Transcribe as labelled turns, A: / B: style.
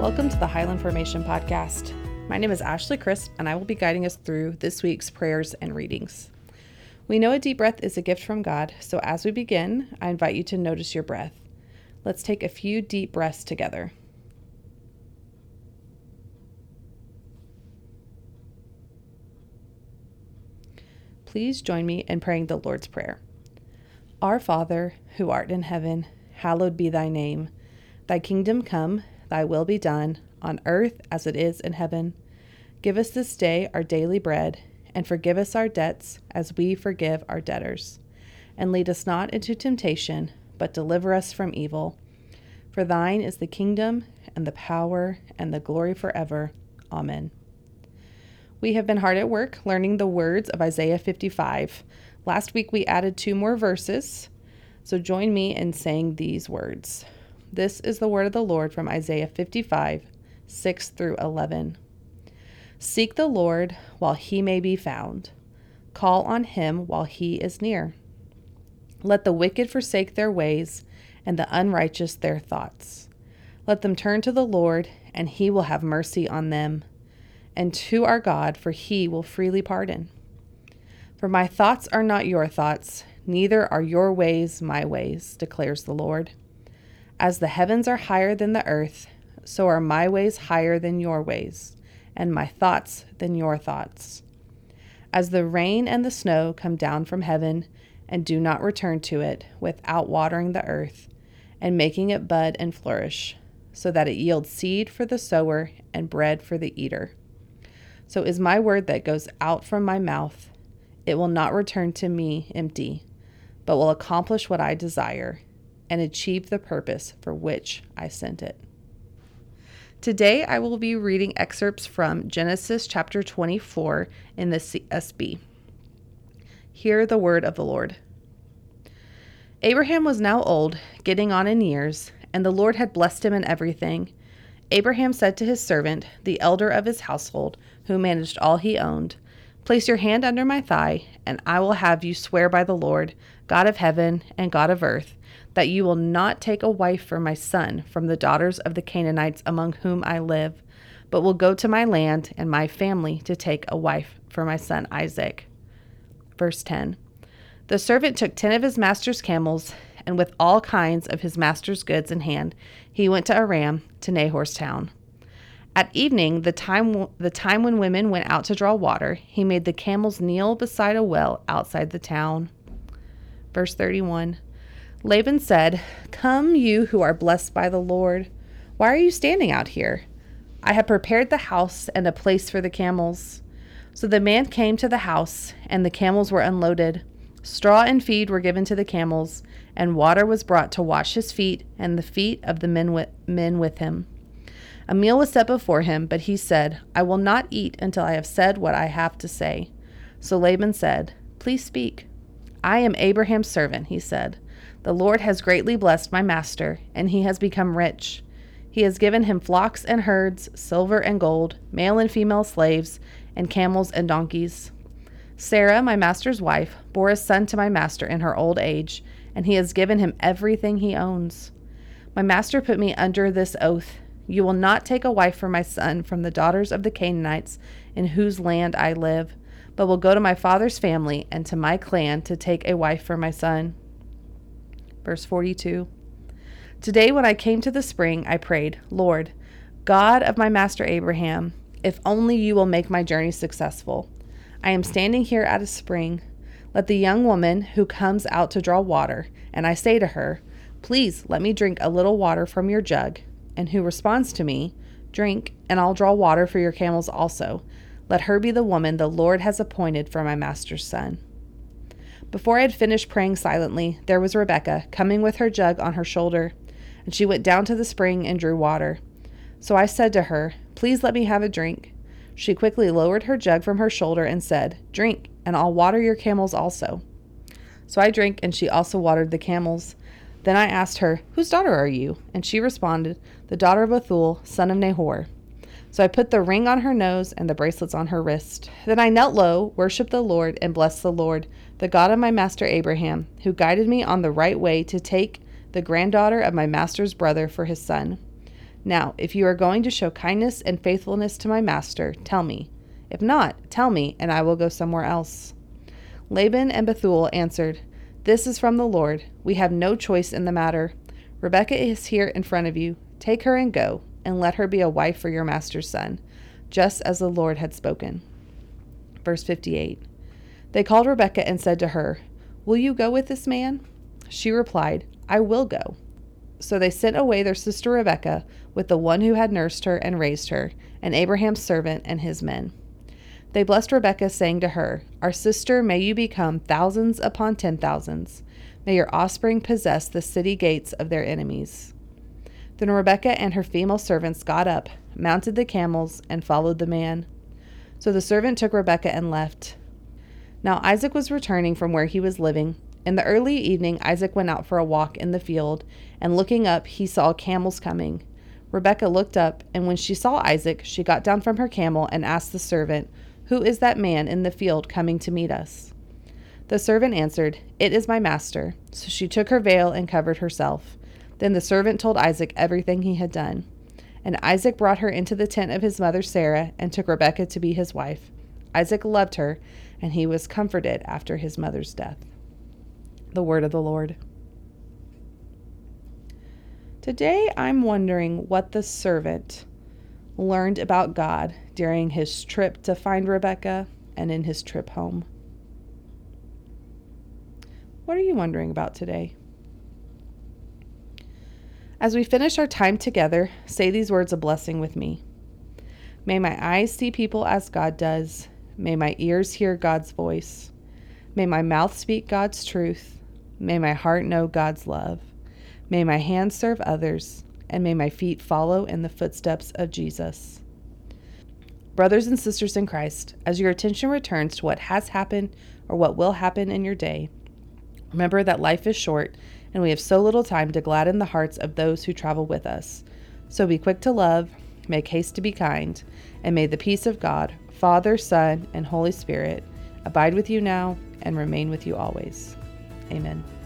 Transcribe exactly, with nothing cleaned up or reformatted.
A: Welcome to the Highland Formation Podcast. My name is Ashley Crisp, and I will be guiding us through this week's prayers and readings. We know a deep breath is a gift from God, so as we begin, I invite you to notice your breath. Let's take a few deep breaths together. Please join me in praying the Lord's Prayer. Our Father, who art in heaven, hallowed be thy name. Thy kingdom come, thy will be done, on earth as it is in heaven. Give us this day our daily bread, and forgive us our debts as we forgive our debtors. And lead us not into temptation, but deliver us from evil. For thine is the kingdom, and the power, and the glory forever. Amen. We have been hard at work learning the words of Isaiah fifty-five. Last week we added two more verses, so join me in saying these words. This is the word of the Lord from Isaiah fifty-five, six through eleven. Seek the Lord while he may be found. Call on him while he is near. Let the wicked forsake their ways, and the unrighteous their thoughts. Let them turn to the Lord, and he will have mercy on them, and to our God, for he will freely pardon. For my thoughts are not your thoughts, neither are your ways my ways, declares the Lord. As the heavens are higher than the earth, so are my ways higher than your ways, and my thoughts than your thoughts. As the rain and the snow come down from heaven, and do not return to it without watering the earth, and making it bud and flourish, so that it yields seed for the sower and bread for the eater. So is my word that goes out from my mouth. It will not return to me empty, but will accomplish what I desire, and achieve the purpose for which I sent it. Today I will be reading excerpts from Genesis chapter twenty-four in the C S B. Hear the word of the Lord. Abraham was now old, getting on in years, and the Lord had blessed him in everything. Abraham said to his servant, the elder of his household, who managed all he owned, "Place your hand under my thigh, and I will have you swear by the Lord, God of heaven and God of earth, that you will not take a wife for my son from the daughters of the Canaanites among whom I live, but will go to my land and my family to take a wife for my son Isaac." Verse ten. The servant took ten of his master's camels, and with all kinds of his master's goods in hand, he went to Aram, to Nahor's town. At evening, the time the time when women went out to draw water, he made the camels kneel beside a well outside the town. Verse thirty-one. Laban said, "Come, you who are blessed by the Lord. Why are you standing out here? I have prepared the house and a place for the camels." So the man came to the house, and the camels were unloaded. Straw and feed were given to the camels, and water was brought to wash his feet and the feet of the men with, men with him. A meal was set before him, but he said, "I will not eat until I have said what I have to say." So Laban said, "Please speak." "I am Abraham's servant," he said. "The Lord has greatly blessed my master, and he has become rich. He has given him flocks and herds, silver and gold, male and female slaves, and camels and donkeys. Sarah, my master's wife, bore a son to my master in her old age, and he has given him everything he owns. My master put me under this oath: you will not take a wife for my son from the daughters of the Canaanites in whose land I live, but will go to my father's family and to my clan to take a wife for my son." Verse forty-two. Today when I came to the spring, I prayed, "Lord, God of my master Abraham, if only you will make my journey successful. I am standing here at a spring. Let the young woman who comes out to draw water, and I say to her, 'Please let me drink a little water from your jug,' and who responds to me, 'Drink, and I'll draw water for your camels also,' let her be the woman the Lord has appointed for my master's son." Before I had finished praying silently, there was Rebekah coming with her jug on her shoulder, and she went down to the spring and drew water. So I said to her, "Please let me have a drink." She quickly lowered her jug from her shoulder and said, "Drink, and I'll water your camels also." So I drank, and she also watered the camels. Then I asked her, "Whose daughter are you?" And she responded, "The daughter of Bethuel, son of Nahor." So I put the ring on her nose and the bracelets on her wrist. Then I knelt low, worshipped the Lord, and blessed the Lord, the God of my master Abraham, who guided me on the right way to take the granddaughter of my master's brother for his son. Now, if you are going to show kindness and faithfulness to my master, tell me. If not, tell me, and I will go somewhere else." Laban and Bethuel answered, "This is from the Lord. We have no choice in the matter. Rebekah is here in front of you. Take her and go, and let her be a wife for your master's son, just as the Lord had spoken." Verse fifty-eight. They called Rebekah and said to her, "Will you go with this man?" She replied, "I will go." So they sent away their sister Rebekah with the one who had nursed her and raised her, and Abraham's servant and his men. They blessed Rebekah, saying to her, "Our sister, may you become thousands upon ten thousands. May your offspring possess the city gates of their enemies." Then Rebekah and her female servants got up, mounted the camels, and followed the man. So the servant took Rebekah and left. Now Isaac was returning from where he was living. In the early evening, Isaac went out for a walk in the field, and looking up, he saw camels coming. Rebekah looked up, and when she saw Isaac, she got down from her camel and asked the servant, "Who is that man in the field coming to meet us?" The servant answered, "It is my master." So she took her veil and covered herself. Then the servant told Isaac everything he had done. And Isaac brought her into the tent of his mother Sarah and took Rebekah to be his wife. Isaac loved her, and he was comforted after his mother's death. The word of the Lord. Today I'm wondering what the servant learned about God during his trip to find Rebekah and in his trip home. What are you wondering about today? As we finish our time together, say these words of blessing with me. May my eyes see people as God does. May my ears hear God's voice. May my mouth speak God's truth. May my heart know God's love. May my hands serve others. And may my feet follow in the footsteps of Jesus. Brothers and sisters in Christ, as your attention returns to what has happened or what will happen in your day, remember that life is short and we have so little time to gladden the hearts of those who travel with us. So be quick to love, make haste to be kind, and may the peace of God, Father, Son, and Holy Spirit abide with you now and remain with you always. Amen.